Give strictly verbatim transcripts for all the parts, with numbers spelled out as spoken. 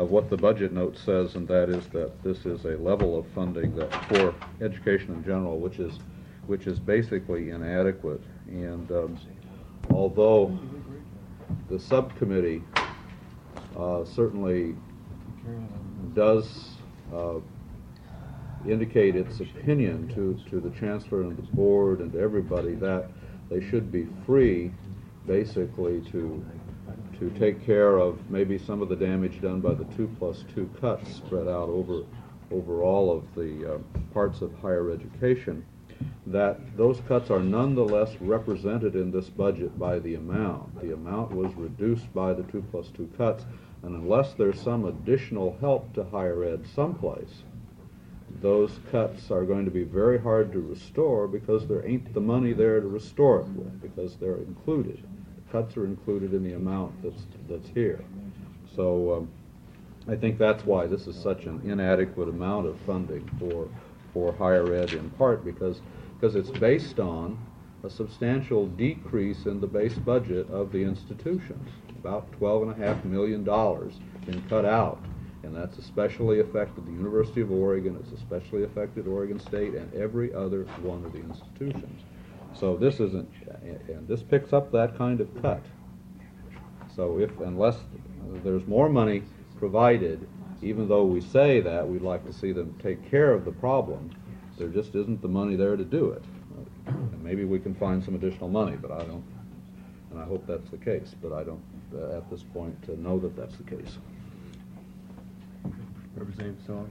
of what the budget note says, and that is that this is a level of funding that for education in general, which is which is basically inadequate. And um, although the subcommittee uh, certainly does uh, indicate its opinion to, to the chancellor and the board and to everybody that they should be free basically to to take care of maybe some of the damage done by the two plus two cuts spread out over over all of the uh, parts of higher education, that those cuts are nonetheless represented in this budget by the amount. The amount was reduced by the two plus two cuts, and unless there's some additional help to higher ed someplace, those cuts are going to be very hard to restore because there ain't the money there to restore it with, because they're included. Cuts are included in the amount that's that's here. So um, I think that's why this is such an inadequate amount of funding for for higher ed, in part because because it's based on a substantial decrease in the base budget of the institutions. About twelve and a half million dollars been cut out, and that's especially affected the University of Oregon. It's especially affected Oregon State and every other one of the institutions. So this isn't, and this picks up that kind of cut. So if, unless there's more money provided, even though we say that we'd like to see them take care of the problem, there just isn't the money there to do it. And maybe we can find some additional money, but I don't, and I hope that's the case, but I don't, uh, at this point, uh, know that that's the case. Representative Saw.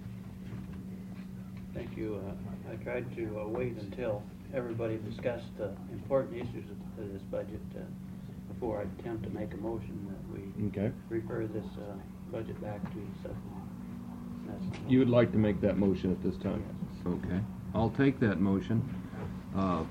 Thank you. Uh, I tried to uh, wait until everybody discussed the important issues of, of this budget uh, before I attempt to make a motion that we Okay. refer this uh, budget back to the subcommittee. That's You would like to make that motion at this time? Okay. I'll take that motion. Uh,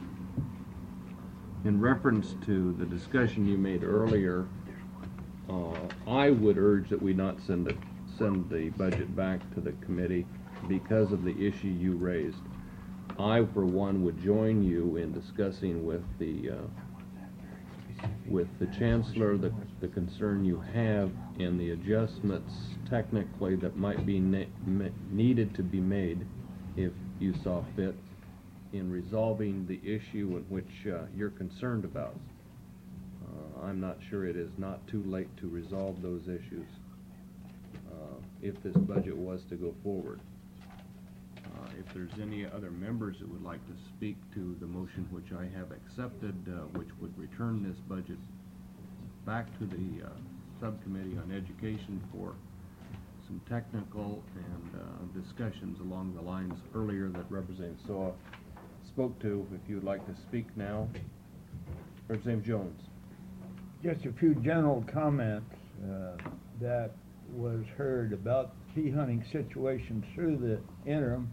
in reference to the discussion you made earlier, uh, I would urge that we not send it, send the budget back to the committee because of the issue you raised. I, for one, would join you in discussing with the uh, with the chancellor the, the concern you have and the adjustments technically that might be ne needed to be made if you saw fit in resolving the issue in which uh, you're concerned about. Uh, I'm not sure it is not too late to resolve those issues uh, if this budget was to go forward. Uh, if there's any other members that would like to speak to the motion which I have accepted, uh, which would return this budget back to the uh, subcommittee on education for some technical and uh, discussions along the lines earlier that Representative Saw spoke to, if you would like to speak now. Representative Jones. Just a few general comments uh, that was heard about bee hunting situations through the interim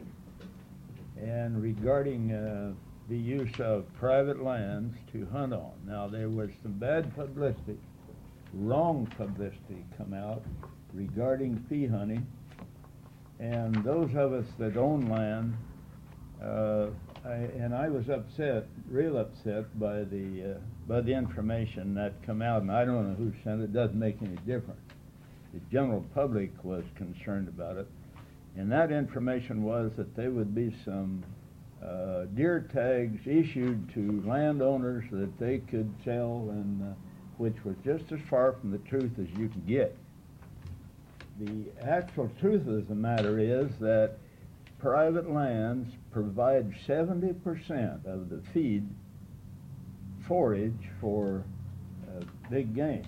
and regarding uh, the use of private lands to hunt on. Now, there was some bad publicity, wrong publicity come out regarding bee hunting, and those of us that own land, uh, I, and I was upset, real upset by the uh, by the information that come out, and I don't know who sent it, it doesn't make any difference. The general public was concerned about it, and that information was that there would be some uh, deer tags issued to landowners that they could sell, and uh, which was just as far from the truth as you can get. The actual truth of the matter is that private lands provide seventy percent of the feed forage for uh, big game.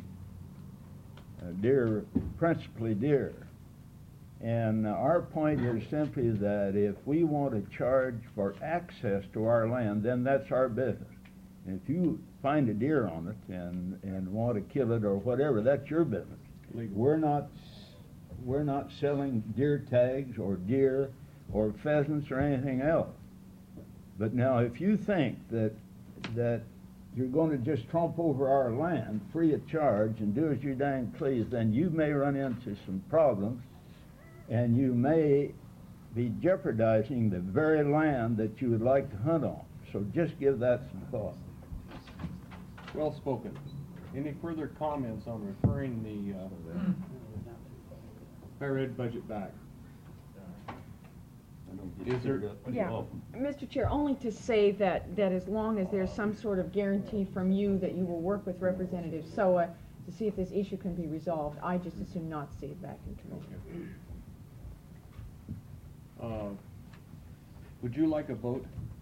Uh, deer, principally deer. And uh, our point is simply that if we want to charge for access to our land, then that's our business. And if you find a deer on it and, and want to kill it or whatever, that's your business. Legal. We're not, we're not selling deer tags or deer or pheasants or anything else. But now if you think that, that you're going to just tromp over our land free of charge and do as you dang please, then you may run into some problems, and you may be jeopardizing the very land that you would like to hunt on. So just give that some thought. Well spoken. Any further comments on referring the uh, higher ed budget back. Is there, Yeah, Mister Chair, only to say that, that as long as there's some sort of guarantee from you that you will work with Representative S O A to see if this issue can be resolved, I just assume not to see it back in committee. uh, would you like a vote?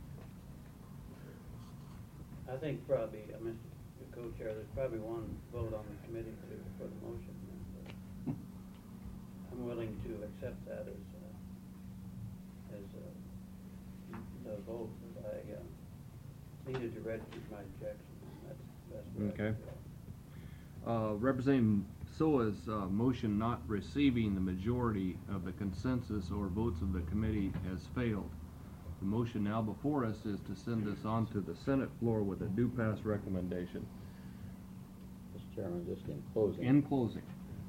I think probably, uh, Mister Co-Chair, there's probably one vote on the committee to, for the motion. and, uh, I'm willing to accept that as, uh, as, uh, the vote, but I, uh, needed to register my objection, and that's, that's what I Okay. feel. Uh, Representative S O A's uh, motion not receiving the majority of the consensus or votes of the committee has failed. The motion now before us is to send this on to the Senate floor with a due pass recommendation. Mister Chairman, just in closing. In closing.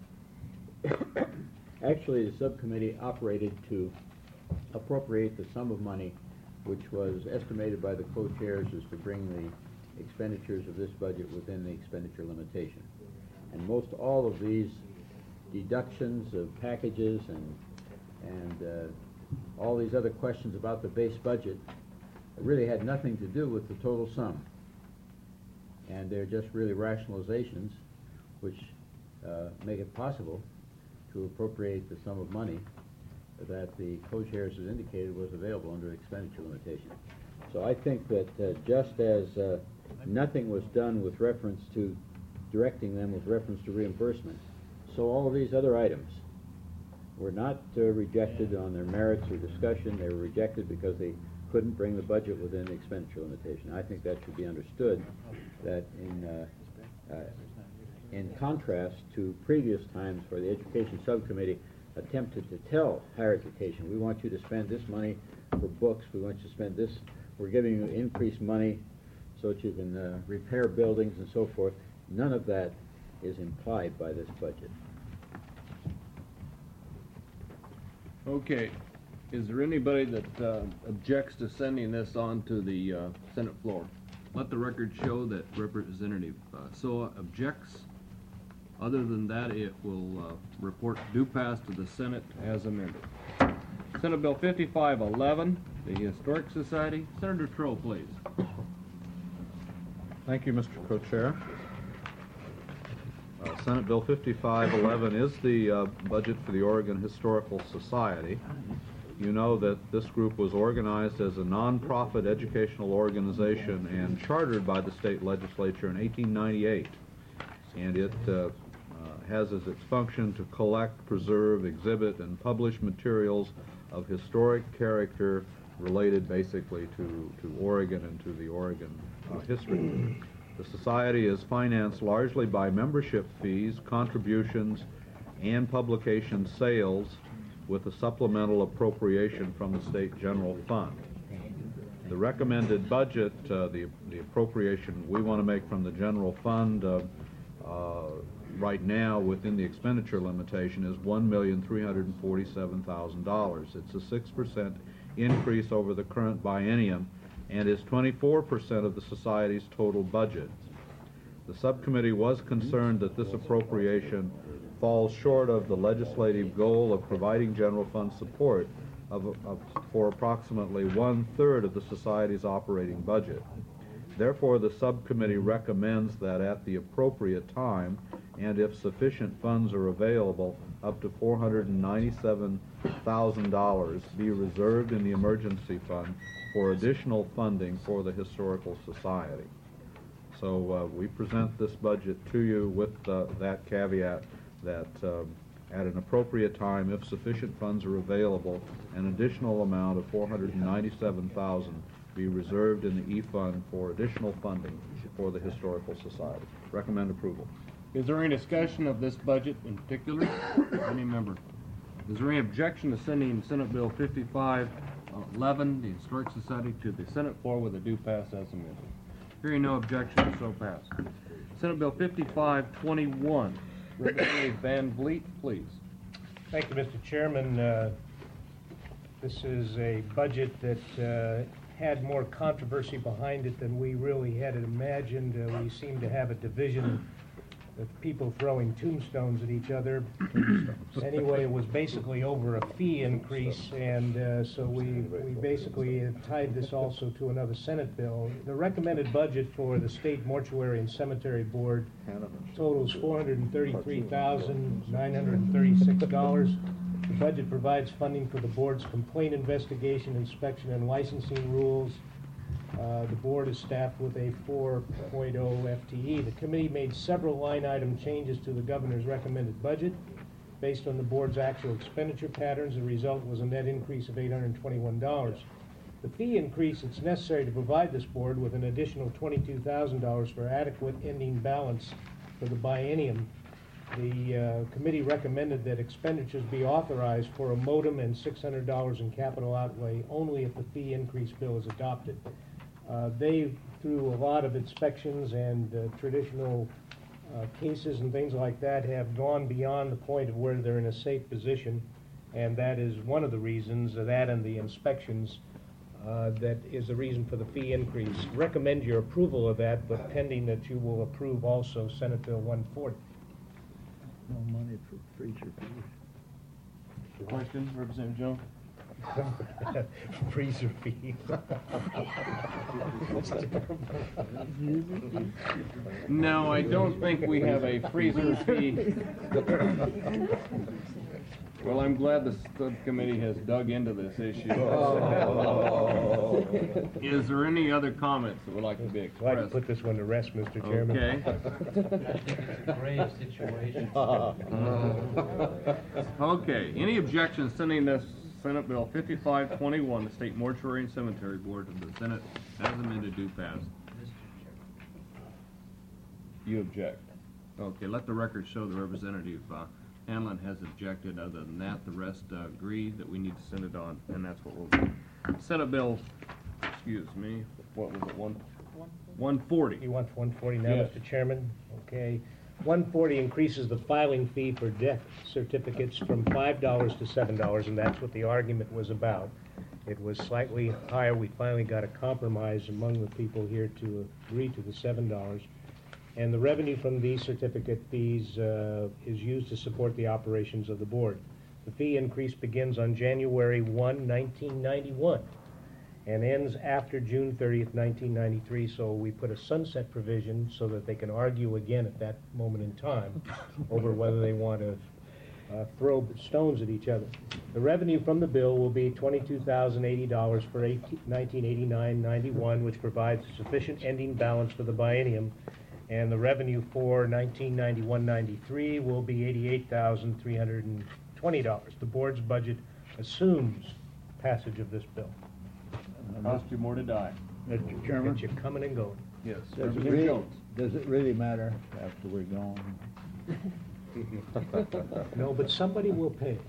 Actually, the subcommittee operated to appropriate the sum of money which was estimated by the co-chairs as to bring the expenditures of this budget within the expenditure limitation. And most all of these deductions of packages and, and uh, all these other questions about the base budget really had nothing to do with the total sum. And they're just really rationalizations which uh, make it possible to appropriate the sum of money that the co-chairs has indicated was available under expenditure limitation. So I think that uh, just as uh, nothing was done with reference to directing them with reference to reimbursement, so all of these other items were not uh, rejected on their merits or discussion. They were rejected because they couldn't bring the budget within the expenditure limitation. I think that should be understood, that in uh, uh, in contrast to previous times where the Education Subcommittee attempted to tell higher education, we want you to spend this money for books, we want you to spend this, we're giving you increased money so that you can uh, repair buildings and so forth. None of that is implied by this budget. Okay. Is there anybody that uh, objects to sending this on to the uh, Senate floor? Let the record show that Representative uh, S O A objects. Other than that, it will uh, report due pass to the Senate as amended. Senate Bill fifty-five eleven, the Historic Society. Senator Troll, please. Thank you, Mister Co-Chair. Uh, Senate Bill fifty-five eleven is the uh, budget for the Oregon Historical Society. You know that this group was organized as a nonprofit educational organization and chartered by the state legislature in eighteen ninety-eight. And it uh, uh, has as its function to collect, preserve, exhibit, and publish materials of historic character related basically to, to Oregon and to the Oregon uh, history. The society is financed largely by membership fees, contributions, and publication sales, with a supplemental appropriation from the state general fund. The recommended budget, uh, the, the appropriation we want to make from the general fund uh, uh, right now within the expenditure limitation is one million three hundred forty-seven thousand dollars. It's a six percent increase over the current biennium and is twenty-four percent of the society's total budget. The subcommittee was concerned that this appropriation falls short of the legislative goal of providing general fund support of, of, for approximately one-third of the society's operating budget. Therefore, the subcommittee recommends that at the appropriate time, and if sufficient funds are available, up to four hundred ninety-seven thousand dollars be reserved in the emergency fund for additional funding for the Historical Society. So uh, we present this budget to you with uh, that caveat that um, at an appropriate time, if sufficient funds are available, an additional amount of four hundred ninety-seven thousand dollars be reserved in the E-Fund for additional funding for the Historical Society. Recommend approval. Is there any discussion of this budget in particular? Any member? Is there any objection to sending Senate Bill fifty-five eleven, the Historic Society, to the Senate floor with a due pass as amended? Hearing no objection, so passed. Senate Bill fifty-five twenty-one. Representative Van Vliet, please. Thank you, Mister Chairman. Uh, this is a budget that uh, had more controversy behind it than we really had imagined. Uh, we seem to have a division with people throwing tombstones at each other. Anyway, it was basically over a fee increase, and uh, so we, we basically uh, tied this also to another Senate bill. The recommended budget for the State Mortuary and Cemetery Board totals four hundred thirty-three thousand nine hundred thirty-six dollars. The budget provides funding for the board's complaint investigation, inspection, and licensing rules. Uh, the board is staffed with a four point oh F T E. The committee made several line item changes to the governor's recommended budget. Based on the board's actual expenditure patterns, the result was a net increase of eight hundred twenty-one dollars. The fee increase, it's necessary to provide this board with an additional twenty-two thousand dollars for adequate ending balance for the biennium. The uh, committee recommended that expenditures be authorized for a modem and six hundred dollars in capital outlay only if the fee increase bill is adopted. Uh, they, through a lot of inspections and uh, traditional uh, cases and things like that, have gone beyond the point of where they're in a safe position, and that is one of the reasons, uh, that and the inspections, uh, that is the reason for the fee increase. Recommend your approval of that, but pending that you will approve also Senate Bill one forty. No money for freezer fees. Question, Representative Jones? Freezer fee. No, I don't think we have a freezer fee. Well, I'm glad the subcommittee has dug into this issue. Is there any other comments that would like to be I'd like to expressed? put this one to rest, Mister Chairman. Okay. Grave situation. Okay, any objections sending this Senate Bill fifty-five twenty-one, the State Mortuary and Cemetery Board, to the Senate as amended do pass? You object. Okay, let the record show the Representative uh, Hanlon has objected. Other than that, the rest uh, agree that we need to send it on, and that's what we'll do. Senate Bill, excuse me, what was it, one? one forty. You want one forty now, Yes. Mister Chairman? Okay. one forty increases the filing fee for death certificates from five dollars to seven dollars, and that's what the argument was about. It was slightly higher. We finally got a compromise among the people here to agree to the seven dollars. And the revenue from these certificate fees uh, is used to support the operations of the board. The fee increase begins on January first, nineteen ninety-one, and ends after June thirtieth, nineteen ninety-three, so we put a sunset provision so that they can argue again at that moment in time over whether they want to uh, throw stones at each other. The revenue from the bill will be twenty-two thousand eighty dollars for nineteen eighty-nine ninety-one, which provides a sufficient ending balance for the biennium, and the revenue for nineteen ninety-one ninety-three will be eighty-eight thousand three hundred twenty dollars. The board's budget assumes passage of this bill. Cost you more to die. Mister Get Chairman, you coming and going. Yes. does it Representative really, Jones. does it really matter after we're gone? No, but somebody will pay.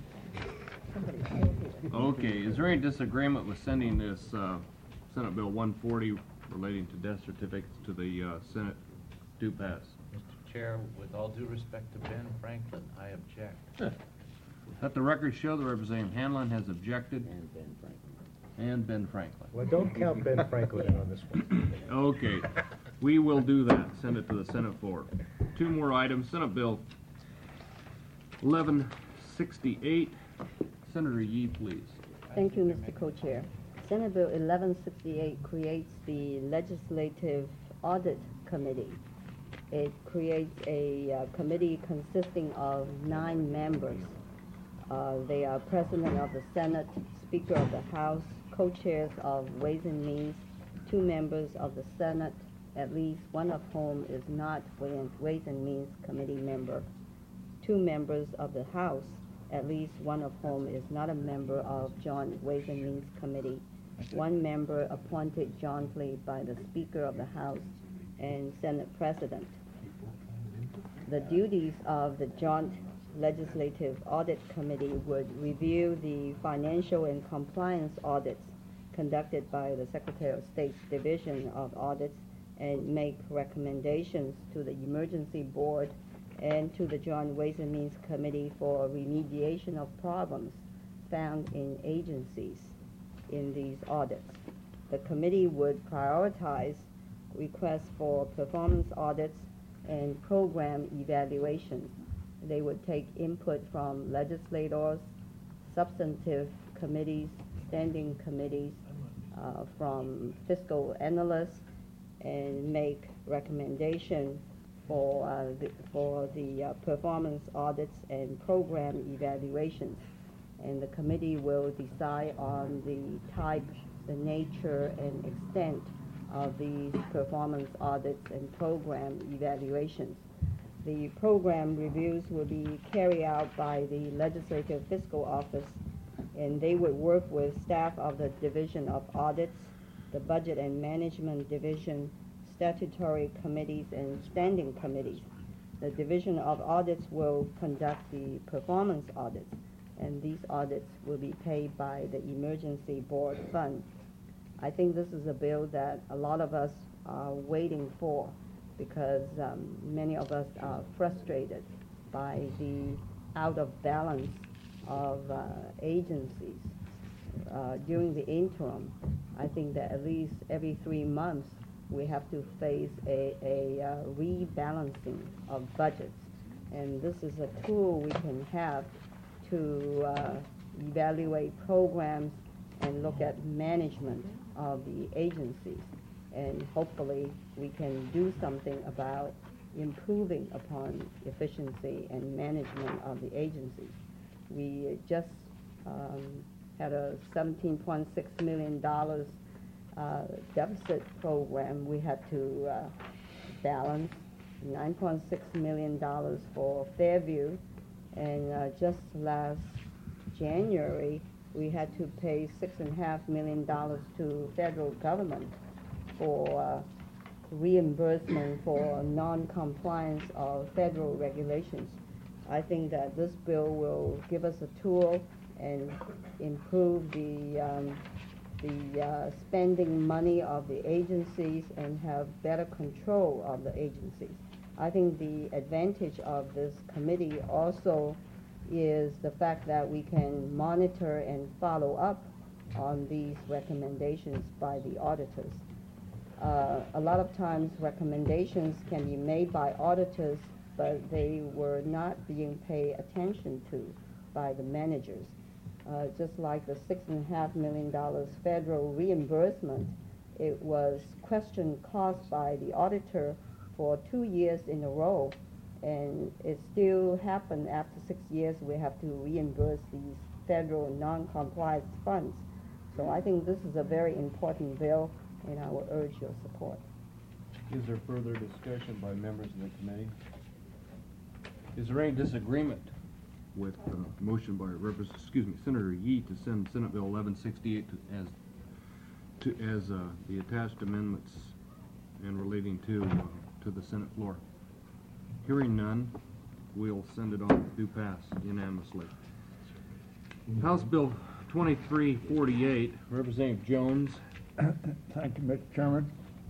Okay, is there any disagreement with sending this uh, Senate Bill one forty relating to death certificates to the uh, Senate do pass? Mister Chair, with all due respect to Ben Franklin, I object. Let the record show the Representative Hanlon has objected. And Ben Franklin. And Ben Franklin. Well, don't count Ben Franklin in on this one. Okay, we will do that, send it to the Senate floor. Two more items, Senate Bill eleven sixty-eight. Senator Yee, please. Thank you, Mister Co-Chair. Senate Bill eleven sixty-eight creates the Legislative Audit Committee. It creates a uh, committee consisting of nine members. Uh, they are President of the Senate, Speaker of the House, co-chairs of Ways and Means, two members of the Senate, at least one of whom is not Ways and Means Committee member, two members of the House, at least one of whom is not a member of Joint Ways and Means Committee, one member appointed jointly by the Speaker of the House and Senate President. The duties of the Joint Legislative Audit Committee would review the financial and compliance audits conducted by the Secretary of State's Division of Audits and make recommendations to the Emergency Board and to the Joint Ways and Means Committee for remediation of problems found in agencies in these audits. The committee would prioritize requests for performance audits and program evaluations. They would take input from legislators, substantive committees, standing committees, uh, from fiscal analysts, and make recommendation for uh, the, for the uh, performance audits and program evaluations. And the committee will decide on the type, the nature, and extent of these performance audits and program evaluations. The program reviews will be carried out by the Legislative Fiscal Office, and they would work with staff of the Division of Audits, the Budget and Management Division, statutory committees, and standing committees. The Division of Audits will conduct the performance audits, and these audits will be paid by the Emergency Board Fund. I think this is a bill that a lot of us are waiting for, because um, many of us are frustrated by the out of balance of uh, agencies. Uh, during the interim, I think that at least every three months we have to face a, a uh, rebalancing of budgets. And this is a tool we can have to uh, evaluate programs and look at management of the agencies. And hopefully we can do something about improving upon efficiency and management of the agencies. We just um, had a seventeen point six million dollars uh, deficit program we had to uh, balance, nine point six million dollars for Fairview, and uh, just last January we had to pay six and a half million dollars to federal government for uh, reimbursement for non-compliance of federal regulations. I think that this bill will give us a tool and improve the um, the uh, spending money of the agencies and have better control of the agencies. I think the advantage of this committee also is the fact that we can monitor and follow up on these recommendations by the auditors. Uh, a lot of times recommendations can be made by auditors, but they were not being paid attention to by the managers. Uh, just like the six and a half million dollars federal reimbursement, it was question caused by the auditor for two years in a row, and it still happened after six years we have to reimburse these federal non-compliance funds. So I think this is a very important bill, and I will urge your support. Is there further discussion by members of the committee? Is there any disagreement with the motion by Representative, excuse me, Senator Yee to send Senate Bill eleven sixty-eight to, as to as uh, the attached amendments and relating to uh, to the Senate floor? Hearing none, we'll send it on to pass unanimously. House Bill twenty-three forty-eight, Representative Jones. Thank you, Mister Chairman.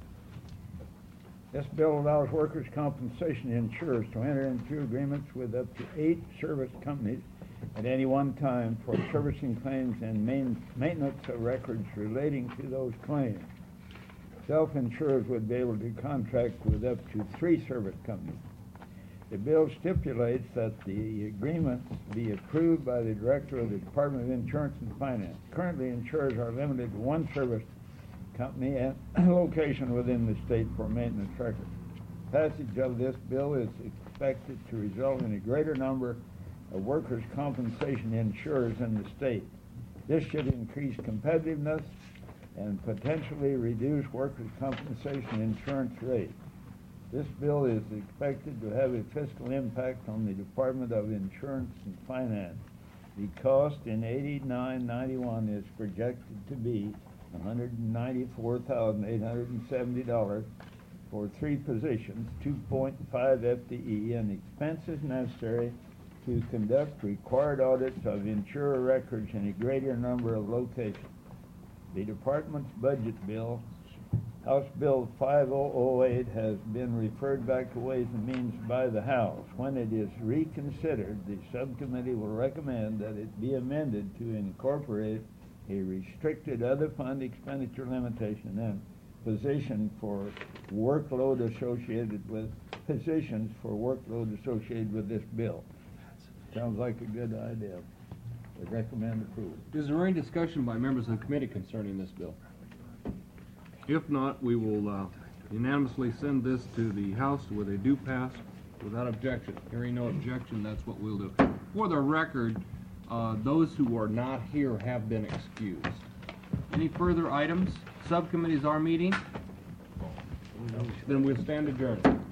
This bill allows workers' compensation insurers to enter into agreements with up to eight service companies at any one time for servicing claims and main maintenance of records relating to those claims. Self-insurers would be able to contract with up to three service companies. The bill stipulates that the agreement be approved by the Director of the Department of Insurance and Finance. Currently, insurers are limited to one service company and location within the state for maintenance records. Passage of this bill is expected to result in a greater number of workers' compensation insurers in the state. This should increase competitiveness and potentially reduce workers' compensation insurance rates. This bill is expected to have a fiscal impact on the Department of Insurance and Finance. The cost in eighty-nine ninety-one is projected to be one hundred ninety-four thousand eight hundred seventy dollars for three positions, two point five F T E, and expenses necessary to conduct required audits of insurer records in a greater number of locations. The department's budget bill, House Bill five thousand eight, has been referred back to Ways and Means by the House. When it is reconsidered, the subcommittee will recommend that it be amended to incorporate a restricted other fund expenditure limitation and position for workload associated with, positions for workload associated with this bill. Sounds like a good idea. I recommend approval. Is there any discussion by members of the committee concerning this bill? If not, we will uh, unanimously send this to the House where they do pass without objection. Hearing no objection, that's what we'll do. For the record, uh, those who are not here have been excused. Any further items? Subcommittees are meeting? Then we'll stand adjourned.